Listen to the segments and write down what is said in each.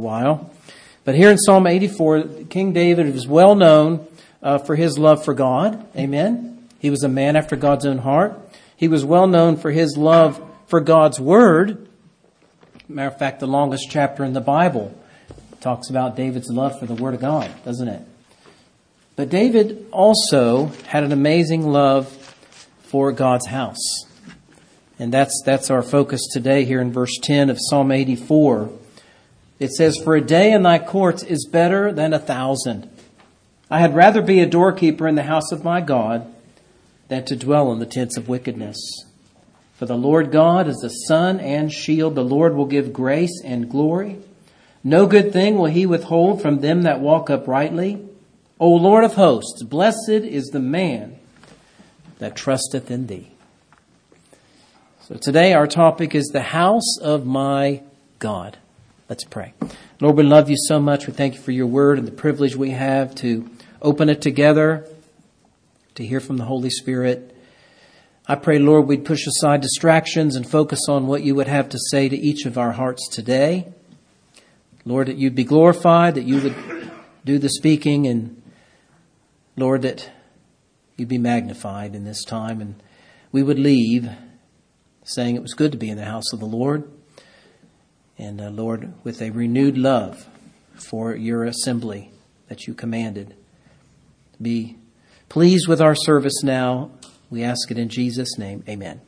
while. But here in Psalm 84, King David is well known for his love for God. Amen. He was a man after God's own heart. He was well known for his love for God's Word. Matter of fact, the longest chapter in the Bible talks about David's love for the Word of God, doesn't it? But David also had an amazing love for God's house. And that's our focus today here in verse 10 of Psalm 84. It says, "For a day in thy courts is better than 1,000. I had rather be a doorkeeper in the house of my God than to dwell in the tents of wickedness. For the Lord God is the sun and shield. The Lord will give grace and glory. No good thing will he withhold from them that walk uprightly. O Lord of hosts, blessed is the man that trusteth in thee." So today our topic is the house of my God. Let's pray. Lord, we love you so much. We thank you for your word and the privilege we have to open it together, to hear from the Holy Spirit. I pray, Lord, we'd push aside distractions and focus on what you would have to say to each of our hearts today. Lord, that you'd be glorified, that you would do the speaking, and Lord, that you'd be magnified in this time, and we would leave saying it was good to be in the house of the Lord. And Lord, with a renewed love for your assembly that you commanded. Be pleased with our service now. We ask it in Jesus' name. Amen.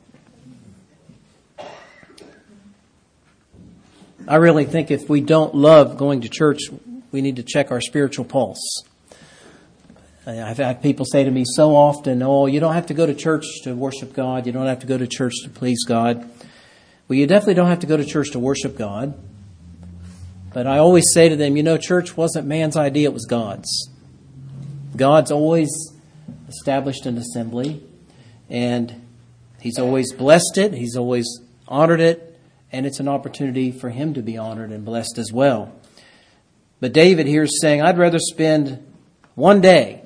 I really think if we don't love going to church, we need to check our spiritual pulse. I've had people say to me so often, "Oh, you don't have to go to church to worship God. You don't have to go to church to please God." Well, you definitely don't have to go to church to worship God. But I always say to them, church wasn't man's idea, it was God's. God's always established an assembly, and he's always blessed it. He's always honored it, and it's an opportunity for him to be honored and blessed as well. But David here is saying, I'd rather spend one day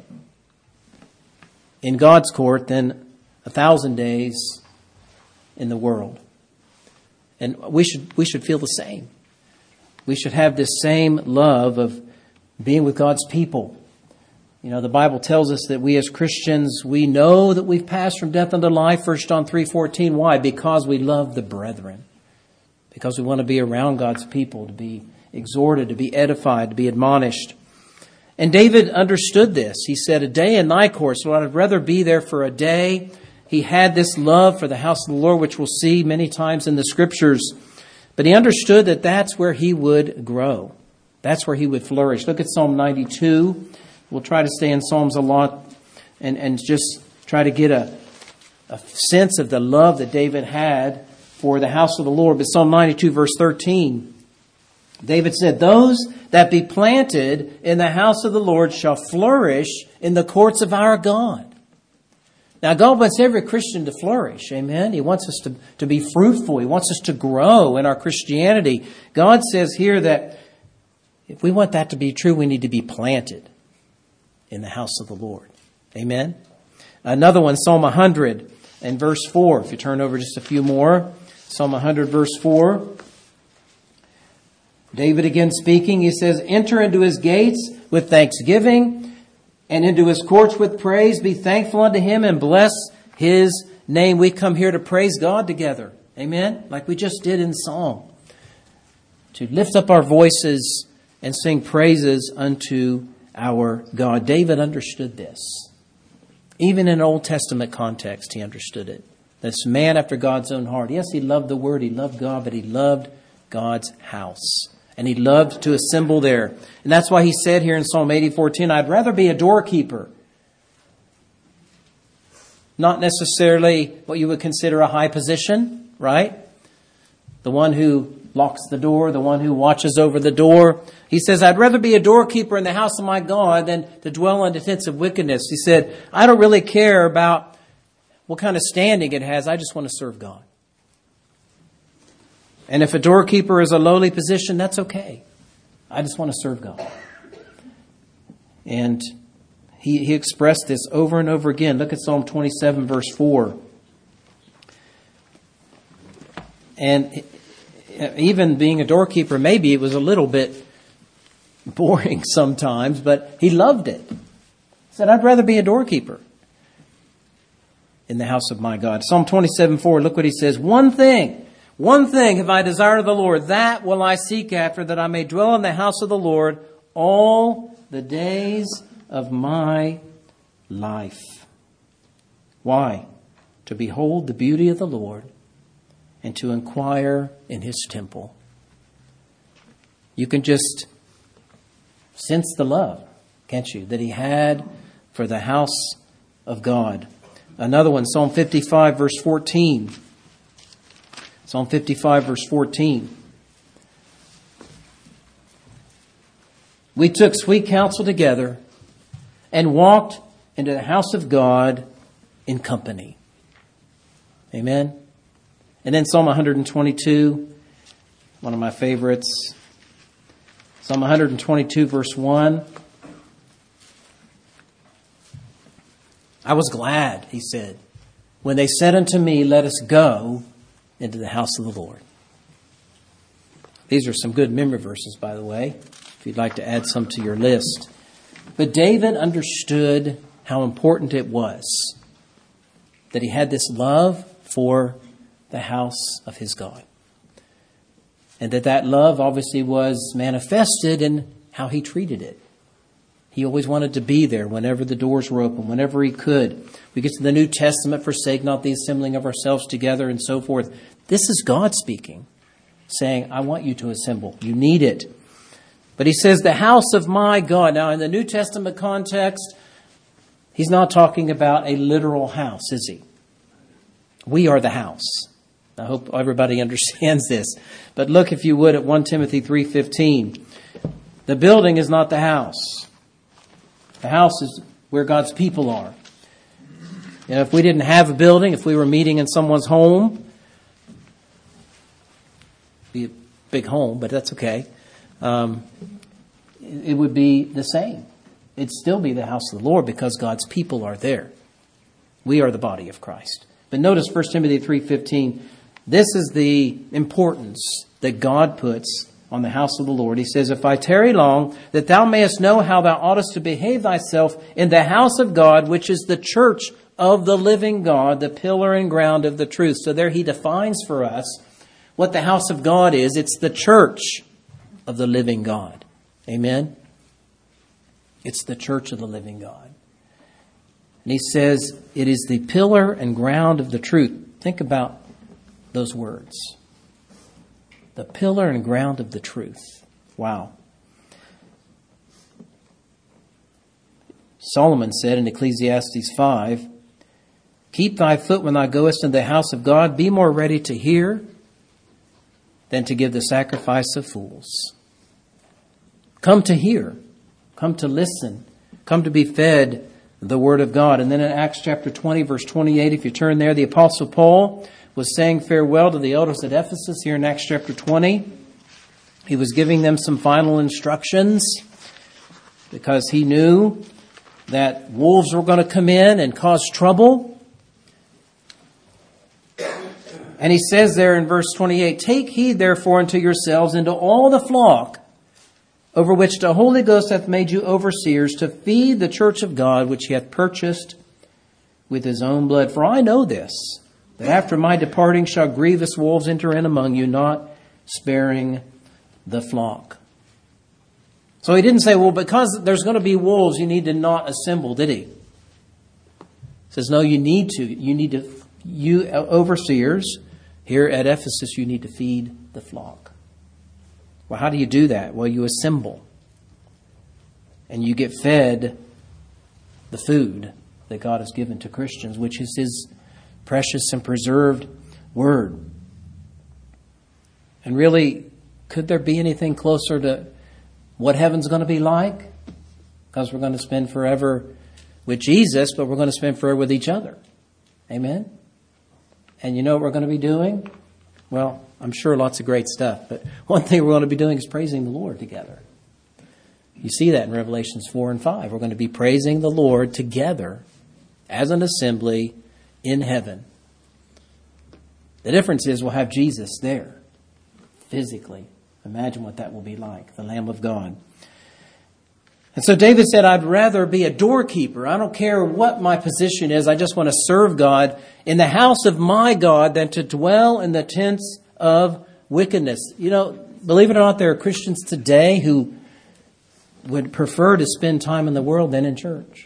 in God's court than 1,000 days in the world. And we should feel the same. We should have this same love of being with God's people. The Bible tells us that we as Christians, we know that we've passed from death unto life, 1 John 3:14. Why? Because we love the brethren. Because we want to be around God's people, to be exhorted, to be edified, to be admonished. And David understood this. He said, "A day in thy courts, Lord, I'd rather be there for a day." He had this love for the house of the Lord, which we'll see many times in the Scriptures. But he understood that that's where he would grow. That's where he would flourish. Look at Psalm 92. We'll try to stay in Psalms a lot and just try to get a sense of the love that David had for the house of the Lord. But Psalm 92, verse 13, David said, "Those that be planted in the house of the Lord shall flourish in the courts of our God." Now, God wants every Christian to flourish. Amen. He wants us to be fruitful. He wants us to grow in our Christianity. God says here that if we want that to be true, we need to be planted in the house of the Lord. Amen. Another one, Psalm 100 and verse 4. If you turn over just a few more. Psalm 100, verse 4. David again speaking. He says, "Enter into his gates with thanksgiving, and into his courts with praise. Be thankful unto him and bless his name." We come here to praise God together. Amen? Like we just did in song. To lift up our voices and sing praises unto our God. David understood this. Even in Old Testament context, he understood it. This man after God's own heart. Yes, he loved the Word, he loved God, but he loved God's house. And he loved to assemble there. And that's why he said here in Psalm 84:10, "I'd rather be a doorkeeper." Not necessarily what you would consider a high position, right? The one who locks the door, the one who watches over the door. He says, "I'd rather be a doorkeeper in the house of my God than to dwell in the tents of wickedness." He said, "I don't really care about what kind of standing it has. I just want to serve God." And if a doorkeeper is a lowly position, that's okay. I just want to serve God. And he expressed this over and over again. Look at Psalm 27, verse 4. And even being a doorkeeper, maybe it was a little bit boring sometimes, but he loved it. He said, I'd rather be a doorkeeper in the house of my God. Psalm 27:4, look what he says. One thing have I desired of the Lord, that will I seek after, that I may dwell in the house of the Lord all the days of my life. Why? To behold the beauty of the Lord and to inquire in his temple. You can just sense the love, can't you, that he had for the house of God. Another one, Psalm 55, verse 14. Psalm 55, verse 14. We took sweet counsel together and walked into the house of God in company. Amen. And then Psalm 122, one of my favorites. Psalm 122, verse 1. I was glad, he said, when they said unto me, let us go into the house of the Lord. These are some good memory verses, by the way, if you'd like to add some to your list. But David understood how important it was that he had this love for the house of his God. And that love obviously was manifested in how he treated it. He always wanted to be there whenever the doors were open, whenever he could. We get to the New Testament, forsake not the assembling of ourselves together and so forth. This is God speaking, saying, I want you to assemble. You need it. But he says, the house of my God. Now, in the New Testament context, he's not talking about a literal house, is he? We are the house. I hope everybody understands this. But look, if you would, at 1 Timothy 3:15. The building is not the house. The house is where God's people are. And if we didn't have a building, if we were meeting in someone's home, be a big home, but that's okay. It would be the same. It'd still be the house of the Lord because God's people are there. We are the body of Christ. But notice 1 Timothy 3:15. This is the importance that God puts on the house of the Lord. He says, if I tarry long, that thou mayest know how thou oughtest to behave thyself in the house of God, which is the church of the living God, the pillar and ground of the truth. So there he defines for us what the house of God is. It's the church of the living God. Amen? It's the church of the living God. And he says, it is the pillar and ground of the truth. Think about those words. The pillar and ground of the truth. Wow. Solomon said in Ecclesiastes 5, keep thy foot when thou goest into the house of God. Be more ready to hear than to give the sacrifice of fools. Come to hear. Come to listen. Come to be fed the word of God. And then in Acts chapter 20, verse 28, if you turn there, the Apostle Paul was saying farewell to the elders at Ephesus here in Acts chapter 20. He was giving them some final instructions because he knew that wolves were going to come in and cause trouble. And he says there in verse 28, take heed therefore unto yourselves and to all the flock over which the Holy Ghost hath made you overseers to feed the church of God, which he hath purchased with his own blood. For I know this, that after my departing shall grievous wolves enter in among you, not sparing the flock. So he didn't say, well, because there's going to be wolves, you need to not assemble, did he? He says, no, you need to. You overseers here at Ephesus, you need to feed the flock. Well, how do you do that? Well, you assemble. And you get fed the food that God has given to Christians, which is his precious and preserved word. And really, could there be anything closer to what heaven's going to be like? Because we're going to spend forever with Jesus, but we're going to spend forever with each other. Amen? And you know what we're going to be doing? Well, I'm sure lots of great stuff, but one thing we're going to be doing is praising the Lord together. You see that in Revelations 4 and 5. We're going to be praising the Lord together as an assembly in heaven. The difference is we'll have Jesus there physically. Imagine what that will be like, the Lamb of God. And so David said, I'd rather be a doorkeeper. I don't care what my position is. I just want to serve God in the house of my God than to dwell in the tents of wickedness. You know, believe it or not, there are Christians today who would prefer to spend time in the world than in church.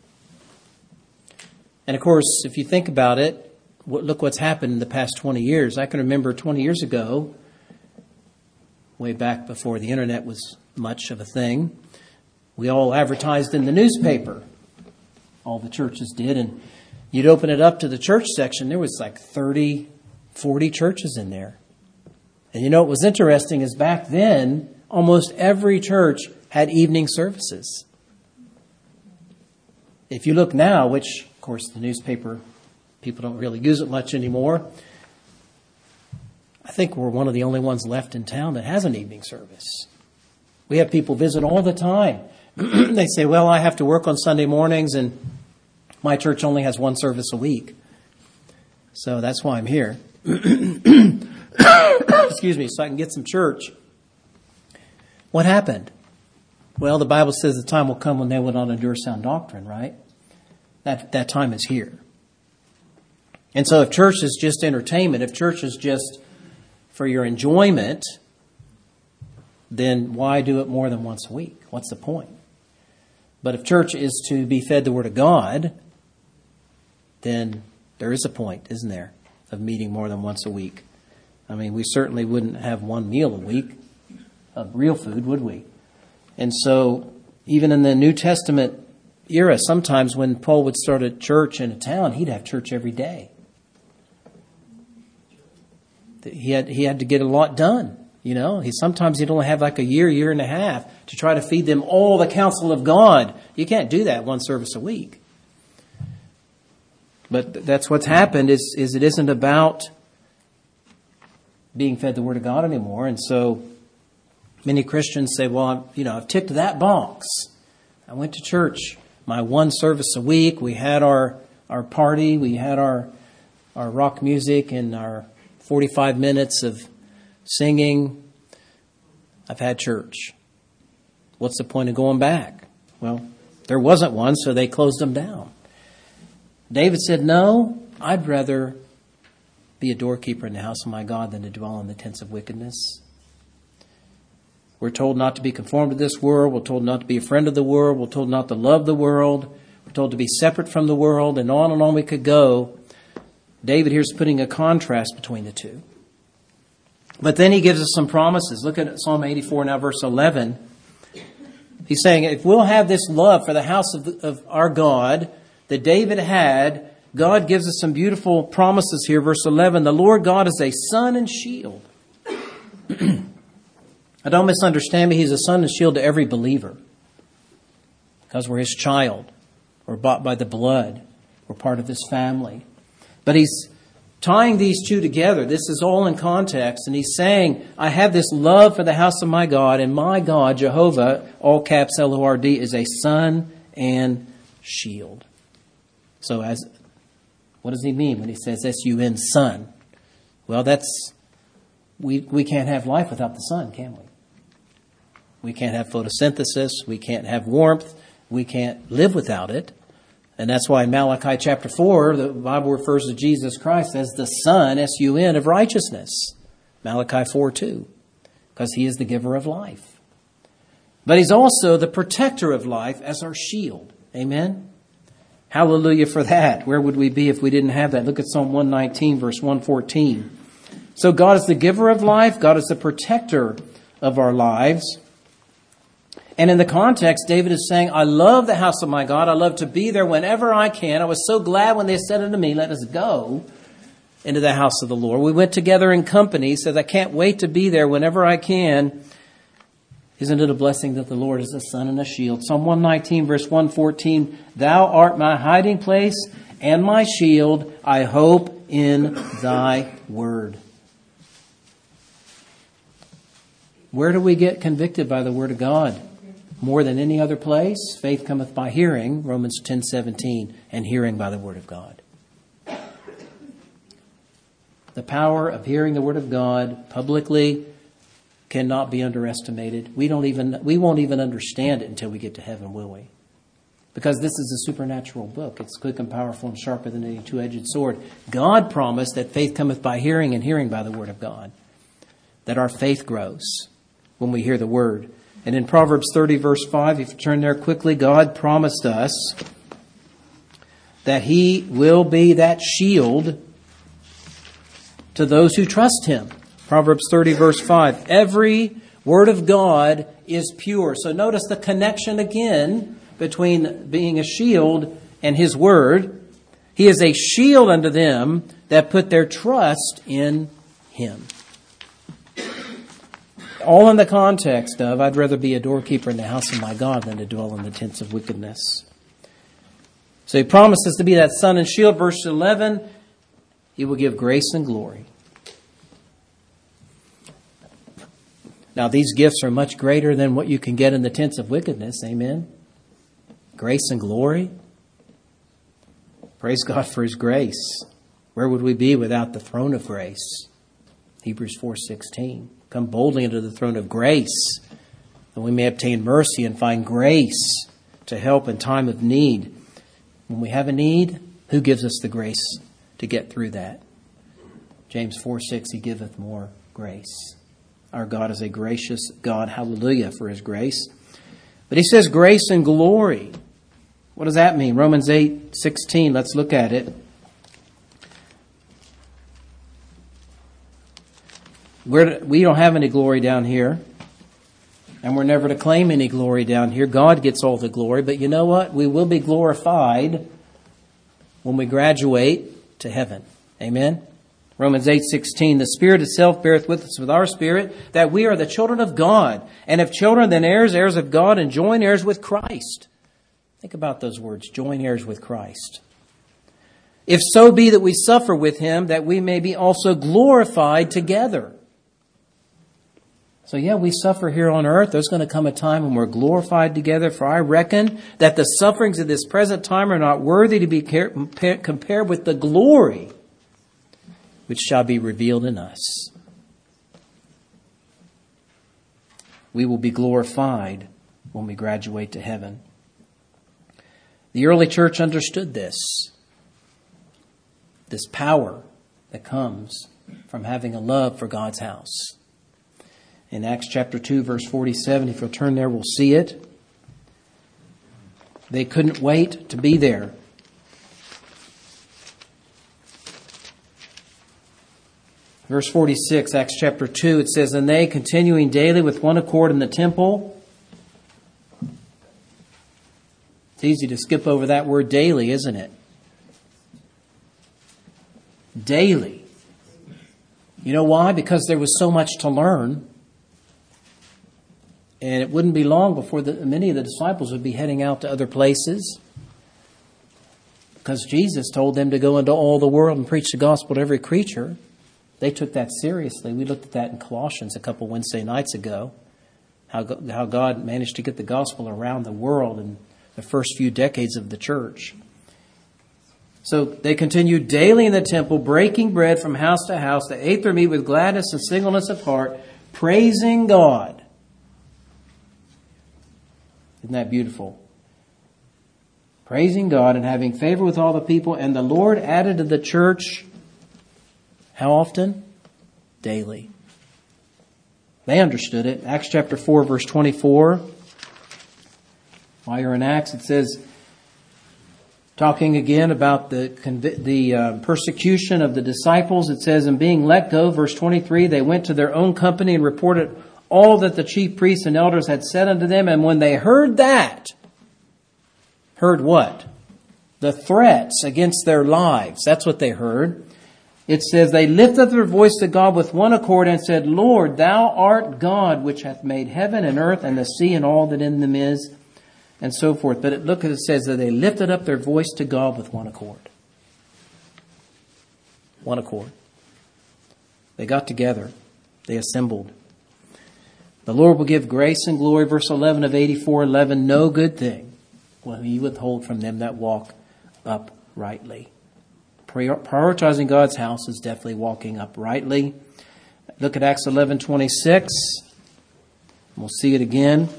And of course, if you think about it, look what's happened in the past 20 years. I can remember 20 years ago, way back before the internet was much of a thing, we all advertised in the newspaper. All the churches did. And you'd open it up to the church section. There was like 30, 40 churches in there. And you know what was interesting is back then, almost every church had evening services. If you look now, which, of course, the newspaper, people don't really use it much anymore. I think we're one of the only ones left in town that has an evening service. We have people visit all the time. They say, well, I have to work on Sunday mornings and my church only has one service a week. So that's why I'm here. Excuse me, so I can get some church. What happened? Well, the Bible says the time will come when they will not endure sound doctrine, right? That time is here. And so if church is just entertainment, if church is just for your enjoyment, then why do it more than once a week? What's the point? But if church is to be fed the Word of God, then there is a point, isn't there, of meeting more than once a week. I mean, we certainly wouldn't have one meal a week of real food, would we? And so even in the New Testament era, sometimes when Paul would start a church in a town, he'd have church every day. He had to get a lot done. You know, sometimes he'd only have like a year and a half to try to feed them all the counsel of God. You can't do that one service a week. But that's what's happened is it isn't about being fed the Word of God anymore. And so many Christians say, well, I've ticked that box. I went to church my one service a week. We had our party. We had our rock music and our 45 minutes of singing. I've had church. What's the point of going back? Well, there wasn't one, so they closed them down. David said, no, I'd rather be a doorkeeper in the house of my God than to dwell in the tents of wickedness. We're told not to be conformed to this world. We're told not to be a friend of the world. We're told not to love the world. We're told to be separate from the world, and on we could go. David here's putting a contrast between the two. But then he gives us some promises. Look at Psalm 84 now, verse 11. He's saying, if we'll have this love for the house of our God that David had, God gives us some beautiful promises here. Verse 11, the Lord God is a sun and shield. Don't misunderstand me. He's a sun and shield to every believer. Because we're his child. We're bought by the blood. We're part of his family. But he's tying these two together. This is all in context. And he's saying, I have this love for the house of my God. And my God, Jehovah, all caps L-O-R-D, is a sun and shield. So what does he mean when he says S-U-N, sun? Well, we can't have life without the sun, can we? We can't have photosynthesis. We can't have warmth. We can't live without it. And that's why in Malachi chapter 4, the Bible refers to Jesus Christ as the Son, S-U-N, of righteousness. Malachi 4:2, because he is the giver of life. But he's also the protector of life as our shield. Amen? Hallelujah for that. Where would we be if we didn't have that? Look at Psalm 119, verse 114. So God is the giver of life. God is the protector of our lives. And in the context, David is saying, I love the house of my God. I love to be there whenever I can. I was so glad when they said unto me, let us go into the house of the Lord. We went together in company. He says, I can't wait to be there whenever I can. Isn't it a blessing that the Lord is a sun and a shield? Psalm 119, verse 114, thou art my hiding place and my shield. I hope in thy word. Where do we get convicted by the word of God? More than any other place, faith cometh by hearing, Romans 10:17, and hearing by the word of God. The power of hearing the word of God publicly cannot be underestimated. We won't even understand it until we get to heaven, will we? Because this is a supernatural book. It's quick and powerful and sharper than any two-edged sword. God promised that faith cometh by hearing, and hearing by the word of God. That our faith grows when we hear the word. And in Proverbs 30, verse 5, if you turn there quickly, God promised us that He will be that shield to those who trust Him. Proverbs 30, verse 5. Every word of God is pure. So notice the connection again between being a shield and His word. He is a shield unto them that put their trust in Him. All in the context of, I'd rather be a doorkeeper in the house of my God than to dwell in the tents of wickedness. So He promises to be that sun and shield. Verse 11, He will give grace and glory. Now, these gifts are much greater than what you can get in the tents of wickedness. Amen? Grace and glory. Praise God for His grace. Where would we be without the throne of grace? Hebrews 4:16. Come boldly into the throne of grace, that we may obtain mercy and find grace to help in time of need. When we have a need, who gives us the grace to get through that? James 4:6, He giveth more grace. Our God is a gracious God. Hallelujah for His grace. But He says grace and glory. What does that mean? Romans 8:16. Let's look at it. We don't have any glory down here. And we're never to claim any glory down here. God gets all the glory. But you know what? We will be glorified when we graduate to heaven. Amen? Romans 8:16, the Spirit itself beareth witness with our spirit that we are the children of God. And if children, then heirs, heirs of God, and joint heirs with Christ. Think about those words, joint heirs with Christ. If so be that we suffer with Him, that we may be also glorified together. So yeah, we suffer here on earth. There's going to come a time when we're glorified together. For I reckon that the sufferings of this present time are not worthy to be compared with the glory which shall be revealed in us. We will be glorified when we graduate to heaven. The early church understood this power that comes from having a love for God's house. In Acts chapter 2, verse 47, if you'll turn there, we'll see it. They couldn't wait to be there. Verse 46, Acts chapter 2, it says, and they, continuing daily with one accord in the temple. It's easy to skip over that word daily, isn't it? Daily. You know why? Because there was so much to learn. And it wouldn't be long before many of the disciples would be heading out to other places. Because Jesus told them to go into all the world and preach the gospel to every creature. They took that seriously. We looked at that in Colossians a couple Wednesday nights ago. How God managed to get the gospel around the world in the first few decades of the church. So they continued daily in the temple, breaking bread from house to house. They ate their meat with gladness and singleness of heart, praising God. Isn't that beautiful? Praising God and having favor with all the people. And the Lord added to the church, how often? Daily. They understood it. Acts chapter 4, verse 24. While you're in Acts, it says, talking again about the persecution of the disciples, it says, and being let go, verse 23, they went to their own company and reported all that the chief priests and elders had said unto them. And when they heard that, heard what? The threats against their lives. That's what they heard. It says, they lifted up their voice to God with one accord and said, Lord, thou art God, which hath made heaven and earth and the sea and all that in them is, and so forth. But look at it says that they lifted up their voice to God with one accord. One accord. They got together. They assembled. The Lord will give grace and glory, verse 11 of 84:11. No good thing will He withhold from them that walk uprightly. Prioritizing God's house is definitely walking uprightly. Look at Acts 11:26. We'll see it again.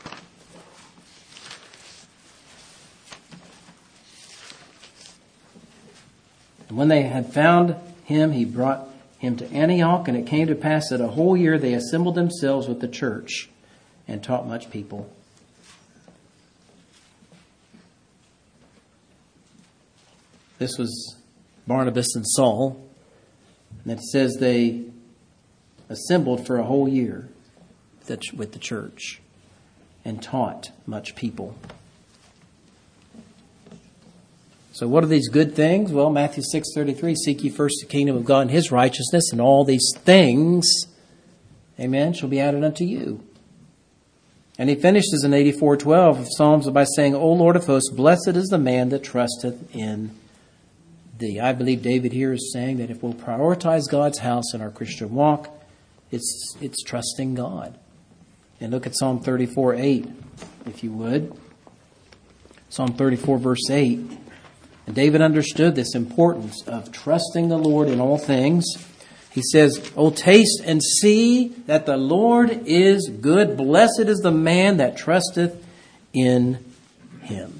And when they had found him, he brought him to Antioch, and it came to pass that a whole year they assembled themselves with the church and taught much people. This was Barnabas and Saul. And it says they assembled for a whole year with the church and taught much people. So what are these good things? Well, Matthew 6:33, seek ye first the kingdom of God and his righteousness, and all these things, amen, shall be added unto you. And he finishes in 84:12 of Psalms by saying, O Lord of hosts, blessed is the man that trusteth in thee. I believe David here is saying that if we'll prioritize God's house in our Christian walk, it's trusting God. And look at Psalm 34:8, if you would. Psalm 34, verse 8. And David understood this importance of trusting the Lord in all things. He says, O taste and see that the Lord is good. Blessed is the man that trusteth in him.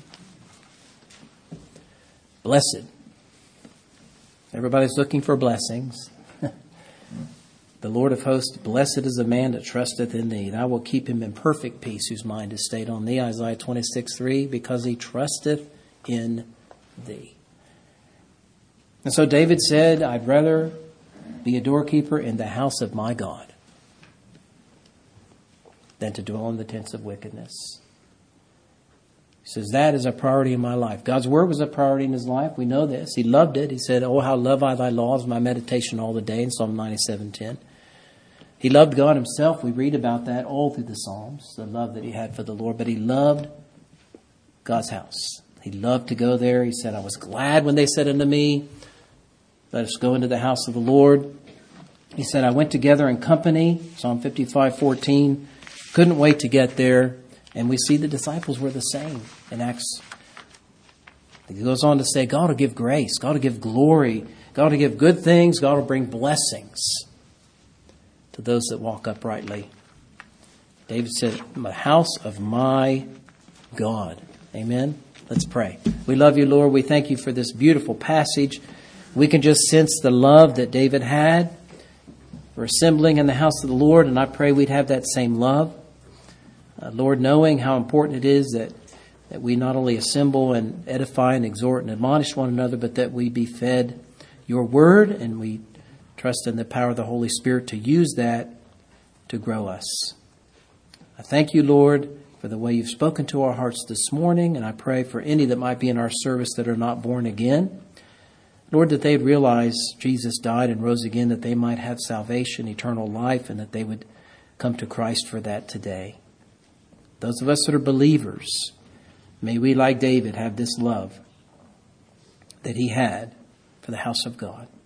Blessed. Everybody's looking for blessings. The Lord of hosts, blessed is the man that trusteth in thee. And I will keep him in perfect peace whose mind is stayed on thee. Isaiah 26:3, because he trusteth in thee. And so David said, I'd rather be a doorkeeper in the house of my God than to dwell in the tents of wickedness. He says, that is a priority in my life. God's word was a priority in his life. We know this. He loved it. He said, oh, how love I thy laws, my meditation all the day, in Psalm 97:10. He loved God himself. We read about that all through the Psalms, the love that he had for the Lord. But he loved God's house. He loved to go there. He said, I was glad when they said unto me, let us go into the house of the Lord. He said, I went together in company, Psalm 55:14. Couldn't wait to get there. And we see the disciples were the same in Acts. He goes on to say, God will give grace. God will give glory. God will give good things. God will bring blessings to those that walk uprightly. David said, the house of my God. Amen. Let's pray. We love you, Lord. We thank you for this beautiful passage. We can just sense the love that David had for assembling in the house of the Lord. And I pray we'd have that same love. Lord, knowing how important it is that we not only assemble and edify and exhort and admonish one another, but that we be fed your word, and we trust in the power of the Holy Spirit to use that to grow us. I thank you, Lord, for the way you've spoken to our hearts this morning, and I pray for any that might be in our service that are not born again. Lord, that they'd realize Jesus died and rose again, that they might have salvation, eternal life, and that they would come to Christ for that today. Those of us that are believers, may we, like David, have this love that he had for the house of God.